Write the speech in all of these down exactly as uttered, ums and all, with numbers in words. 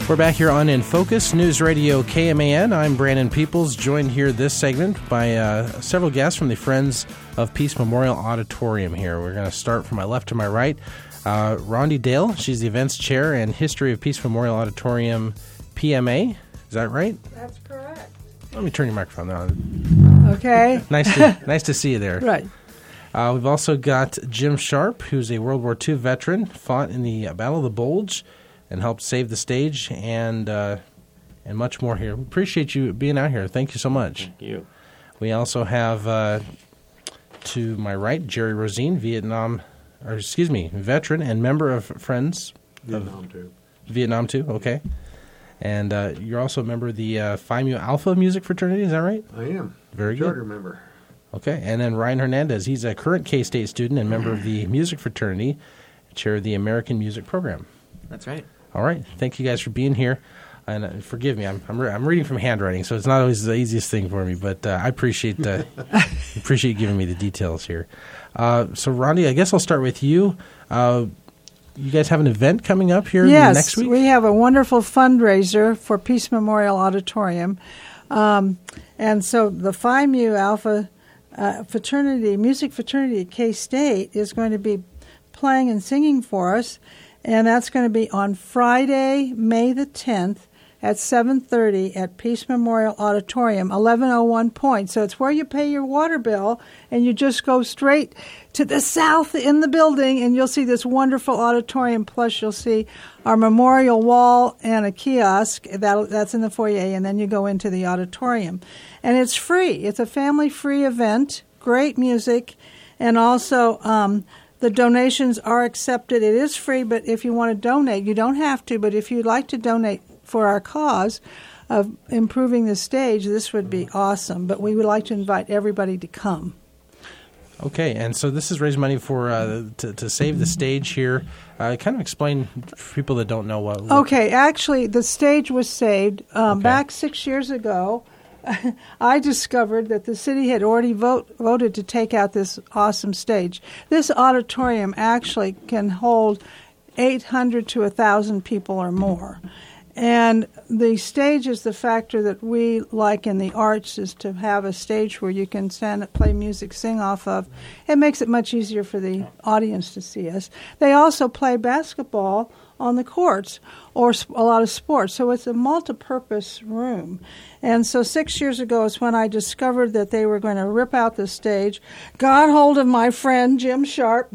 We're back here on In Focus, News Radio K M A N. I'm Brandon Peoples, joined here this segment by uh, several guests from the Friends of Peace Memorial Auditorium here. We're going to start from my left to my right. Uh, Rhonda Dale, she's the Events Chair and History of Peace Memorial Auditorium P M A. Is that right? That's correct. Let me turn your microphone on. Okay. Nice to, nice to see you there. Right. Uh, we've also got Jim Sharp, who's a World War Two veteran, fought in the Battle of the Bulge, and helped save the stage, and uh, and much more here. We appreciate you being out here. Thank you so much. Thank you. We also have, uh, to my right, Jerry Rosine, Vietnam, or excuse me, veteran and member of Friends. Vietnam of, too. Vietnam too, okay. And uh, you're also a member of the uh, Phi Mu Alpha Music Fraternity, is that right? I am. Very Charter good. member. Okay, and then Ryan Hernandez, he's a current K-State student and member of the Music Fraternity, chair of the American Music Program. That's right. All right. Thank you guys for being here. And uh, forgive me, I'm I'm, re- I'm reading from handwriting, so it's not always the easiest thing for me, but uh, I appreciate uh, appreciate you giving me the details here. Uh, so, Rhonda, I guess I'll start with you. Uh, you guys have an event coming up here yes, next week? We have a wonderful fundraiser for Peace Memorial Auditorium. Um, and so the Phi Mu Alpha uh, fraternity, music fraternity at K-State is going to be playing and singing for us. And that's going to be on Friday, May the tenth at seven thirty at Peace Memorial Auditorium, eleven oh one Point. So it's where you pay your water bill, and you just go straight to the south in the building, and you'll see this wonderful auditorium. Plus, you'll see our memorial wall and a kiosk. That, that's in the foyer, and then you go into the auditorium. And it's free. It's a family-free event, great music, and also um, the donations are accepted. It is free, but if you want to donate, you don't have to, but if you'd like to donate for our cause of improving the stage, this would be awesome. But we would like to invite everybody to come. Okay, and so this is raise money for uh, to, to save the stage here. Uh, kind of explain for people that don't know what. what okay, actually, the stage was saved um, Okay. back six years ago. I discovered that the city had already vote, voted to take out this awesome stage. This auditorium actually can hold eight hundred to one thousand people or more. And the stage is the factor that we like in the arts, is to have a stage where you can stand, play music, sing off of. It makes it much easier for the audience to see us. They also play basketball on the courts or a lot of sports. So it's a multi-purpose room. And so six years ago is when I discovered that they were going to rip out the stage, got hold of my friend Jim Sharp,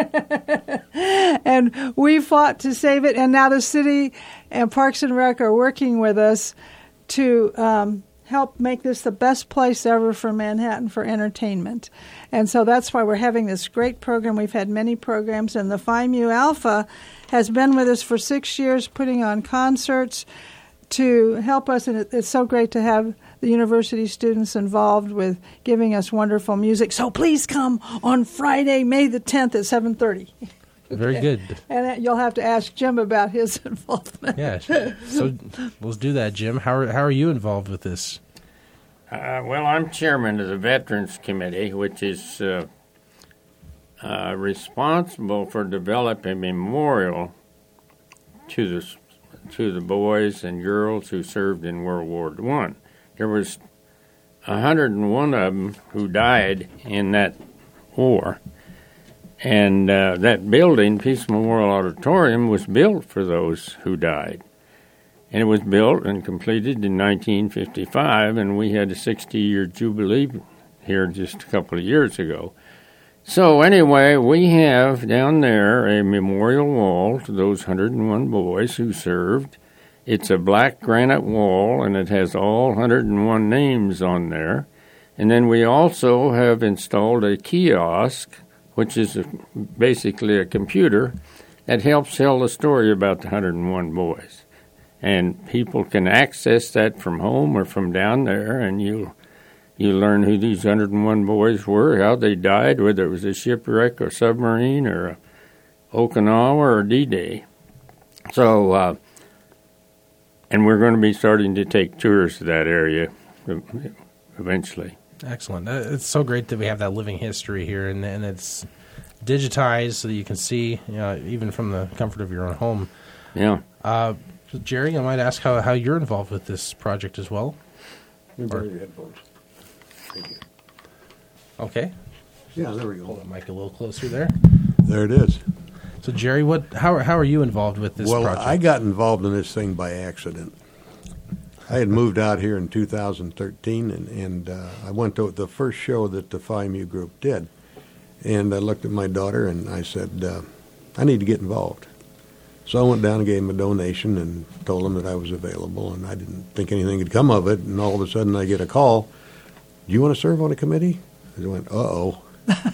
and we fought to save it. And now the city and Parks and Rec are working with us to um, help make this the best place ever for Manhattan for entertainment. And so that's why we're having this great program. We've had many programs, and the Phi Mu Alpha has been with us for six years, putting on concerts to help us, and it's so great to have the university students involved with giving us wonderful music. So please come on Friday, May the tenth at seven thirty. Very good. And you'll have to ask Jim about his involvement. Yeah, sure. So let's do that, Jim. How are, how are you involved with this? Uh, well, I'm chairman of the Veterans Committee, which is uh, uh, responsible for developing a memorial to the to the boys and girls who served in World War One. There was one hundred one of them who died in that war, and uh, that building, Peace Memorial Auditorium, was built for those who died. And it was built and completed in nineteen fifty-five, and we had a sixty-year jubilee here just a couple of years ago. So anyway, we have down there a memorial wall to those one hundred one boys who served. It's a black granite wall, and it has all one hundred one names on there. And then we also have installed a kiosk, which is a, basically a computer that helps tell the story about the one hundred one boys. And people can access that from home or from down there, and you you learn who these one hundred one boys were, how they died, whether it was a shipwreck or submarine or a Okinawa or D-Day. So, uh, and we're going to be starting to take tours of that area eventually. Excellent. Uh, It's so great that we have that living history here, and, and it's digitized so that you can see, you know, even from the comfort of your own home. Yeah. Uh, So Jerry, I might ask how, how you're involved with this project as well. You borrow your headphones. Thank you. Okay. Yeah, there we go. Hold the mic a little closer there. There it is. So Jerry, what how how are you involved with this well, project? I got involved in this thing by accident. I had moved out here in two thousand thirteen, and, and uh, I went to the first show that the Phi Mu group did. And I looked at my daughter, and I said, uh, I need to get involved. So I went down and gave him a donation and told him that I was available, and I didn't think anything had come of it. And all of a sudden I get a call, do you want to serve on a committee? I went, uh-oh.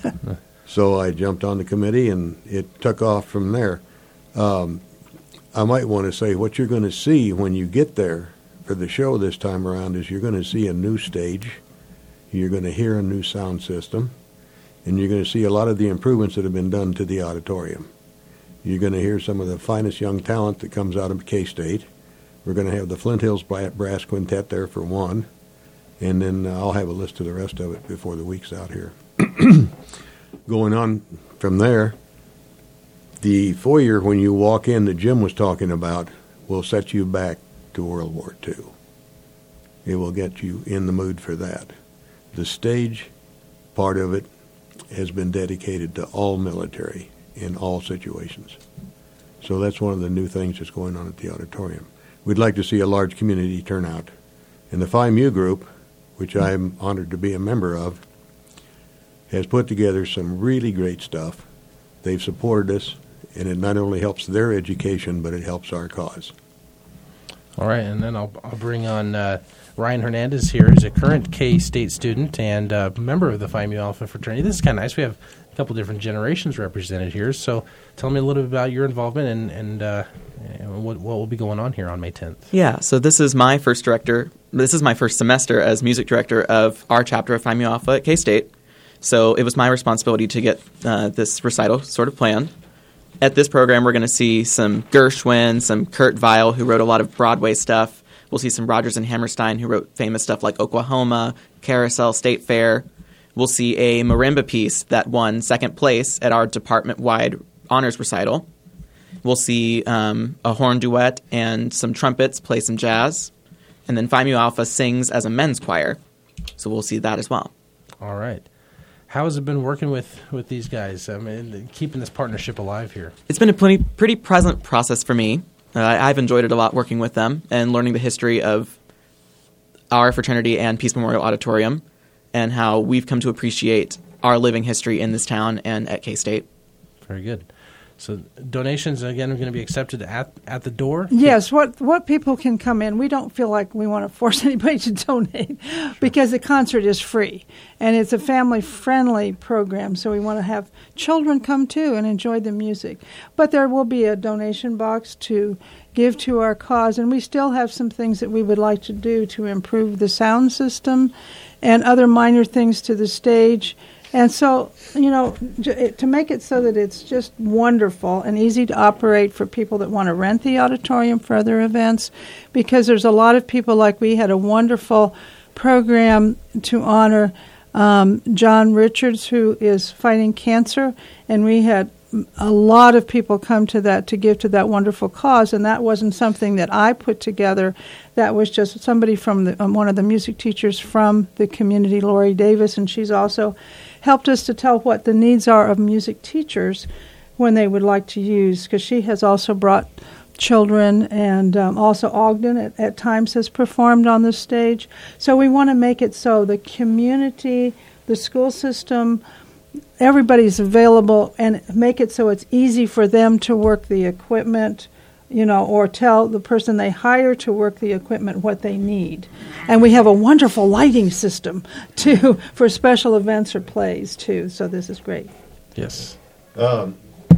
So I jumped on the committee, and it took off from there. Um, I might want to say what you're going to see when you get there for the show this time around is you're going to see a new stage, you're going to hear a new sound system, and you're going to see a lot of the improvements that have been done to the auditorium. You're going to hear some of the finest young talent that comes out of K-State. We're going to have the Flint Hills Brass Quintet there for one, and then I'll have a list of the rest of it before the week's out here. Going on from there, the foyer, when you walk in, that Jim was talking about, will set you back to World War Two. It will get you in the mood for that. The stage part of it has been dedicated to all military in all situations. So that's one of the new things that's going on at the auditorium. We'd like to see a large community turnout. And the Phi Mu group, which I'm honored to be a member of, has put together some really great stuff. They've supported us, and it not only helps their education, but it helps our cause. All right, and then I'll, I'll bring on uh, Ryan Hernandez here, who's a current K-State student and uh, member of the Phi Mu Alpha fraternity. This is kind of nice. We have a couple different generations represented here. So tell me a little bit about your involvement and, and uh, what, what will be going on here on May tenth. Yeah, so this is my first director. This is my first semester as music director of our chapter of Phi Mu Alpha at K-State. So it was my responsibility to get uh, this recital sort of planned. At this program, we're going to see some Gershwin, some Kurt Weill, who wrote a lot of Broadway stuff. We'll see some Rodgers and Hammerstein, who wrote famous stuff like Oklahoma, Carousel, State Fair. We'll see a marimba piece that won second place at our department-wide honors recital. We'll see um, a horn duet and some trumpets play some jazz. And then Phi Mu Alpha sings as a men's choir. So we'll see that as well. All right. How has it been working with, with these guys? I mean, keeping this partnership alive here? It's been a pretty, pretty pleasant process for me. Uh, I've enjoyed it a lot working with them and learning the history of our fraternity and Peace Memorial Auditorium and how we've come to appreciate our living history in this town and at K-State. Very good. So donations, again, are going to be accepted at at the door? Yes, what what people can come in. We don't feel like we want to force anybody to donate sure. because the concert is free. And it's a family-friendly program, so we want to have children come too and enjoy the music. But there will be a donation box to give to our cause, and we still have some things that we would like to do to improve the sound system and other minor things to the stage. And so, you know, to make it so that it's just wonderful and easy to operate for people that want to rent the auditorium for other events, because there's a lot of people, like we had a wonderful program to honor um, John Richards, who is fighting cancer, and we had a lot of people come to that to give to that wonderful cause, and that wasn't something that I put together. That was just somebody from the, um, one of the music teachers from the community, Lori Davis, and she's also helped us to tell what the needs are of music teachers when they would like to use, because she has also brought children, and um, also Ogden at, at times has performed on the stage. So we want to make it so the community, the school system, everybody's available, and make it so it's easy for them to work the equipment, you know, or tell the person they hire to work the equipment what they need. And we have a wonderful lighting system, too, for special events or plays, too. So this is great. Yes. Um,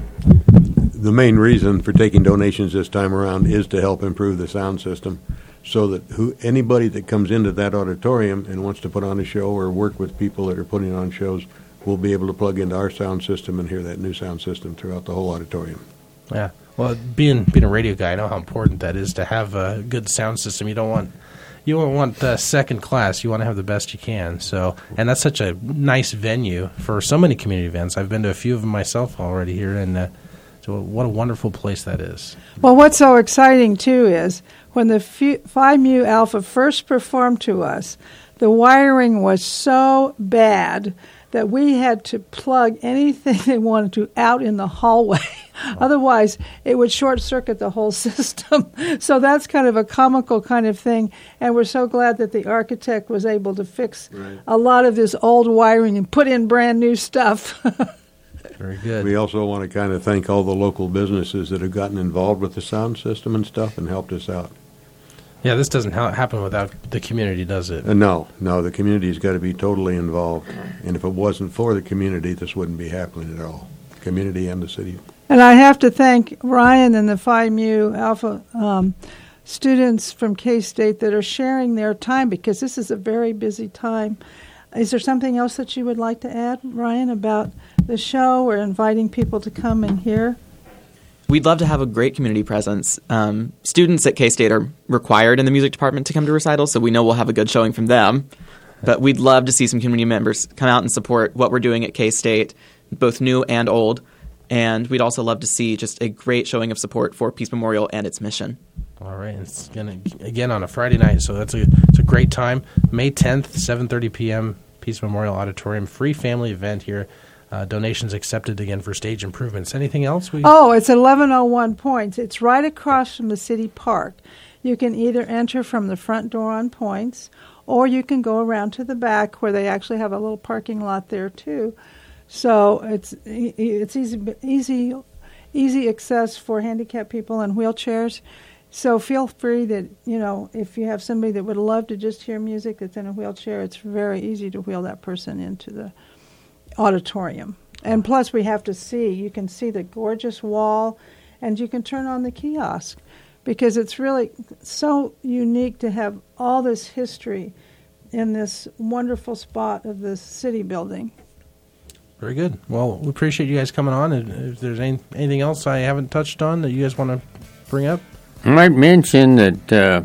the main reason for taking donations this time around is to help improve the sound system, so that who anybody that comes into that auditorium and wants to put on a show or work with people that are putting on shows will be able to plug into our sound system and hear that new sound system throughout the whole auditorium. Yeah. Well, being being a radio guy, I know how important that is to have a good sound system. You don't want you don't want uh, second class. You want to have the best you can. So, and that's such a nice venue for so many community events. I've been to a few of them myself already here, and uh, it's So what a wonderful place that is. Well, what's so exciting, too, is when the Phi Mu Alpha first performed to us, the wiring was so bad that we had to plug anything they wanted to out in the hallway. Oh. Otherwise, it would short-circuit the whole system. So that's kind of a comical kind of thing, and we're so glad that the architect was able to fix right. a lot of this old wiring and put in brand new stuff. Very good. We also want to kind of thank all the local businesses that have gotten involved with the sound system and stuff and helped us out. Yeah, this doesn't ha- happen without the community, does it? Uh, no, no, the community's got to be totally involved. And if it wasn't for the community, this wouldn't be happening at all. Community and the city. And I have to thank Ryan and the Phi Mu Alpha um, students from K-State that are sharing their time, because this is a very busy time. Is there something else that you would like to add, Ryan, about the show or inviting people to come and hear? We'd love to have a great community presence. Um, students at K-State are required in the music department to come to recitals, so we know we'll have a good showing from them. But we'd love to see some community members come out and support what we're doing at K-State, both new and old. And we'd also love to see just a great showing of support for Peace Memorial and its mission. All right. It's going to, again, on a Friday night, so that's a, it's a great time. May tenth, seven thirty p.m., Peace Memorial Auditorium, free family event here. Uh, donations accepted again for stage improvements. Anything else? We oh, it's eleven oh one Points. It's right across from the city park. You can either enter from the front door on Points, or you can go around to the back where they actually have a little parking lot there too. So it's it's easy easy easy access for handicapped people and wheelchairs. So feel free that, you know, if you have somebody that would love to just hear music that's in a wheelchair, it's very easy to wheel that person into the auditorium. And plus we have to see, you can see the gorgeous wall, and you can turn on the kiosk, because it's really so unique to have all this history in this wonderful spot of the city building. Very good. Well, we appreciate you guys coming on. And if there's any, anything else I haven't touched on that you guys want to bring up? I might mention that uh,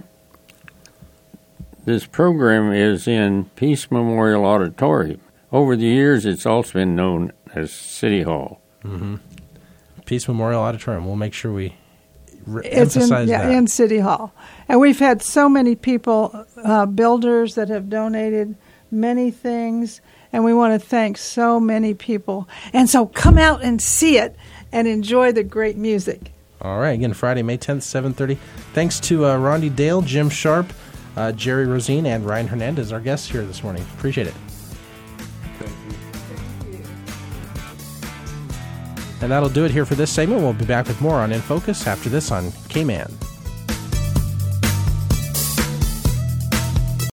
this program is in Peace Memorial Auditorium. Over the years, it's also been known as City Hall. Mm-hmm. Peace Memorial Auditorium. We'll make sure we re- it's emphasize in, yeah, that. in City Hall. And we've had so many people, uh, builders that have donated many things, and we want to thank so many people. And so come out and see it and enjoy the great music. All right. Again, Friday, May tenth, seven thirty. Thanks to uh, Rondi Dale, Jim Sharp, uh, Jerry Rosine, and Ryan Hernandez, our guests here this morning. Appreciate it. And that'll do it here for this segment. We'll be back with more on In Focus after this on K-Man.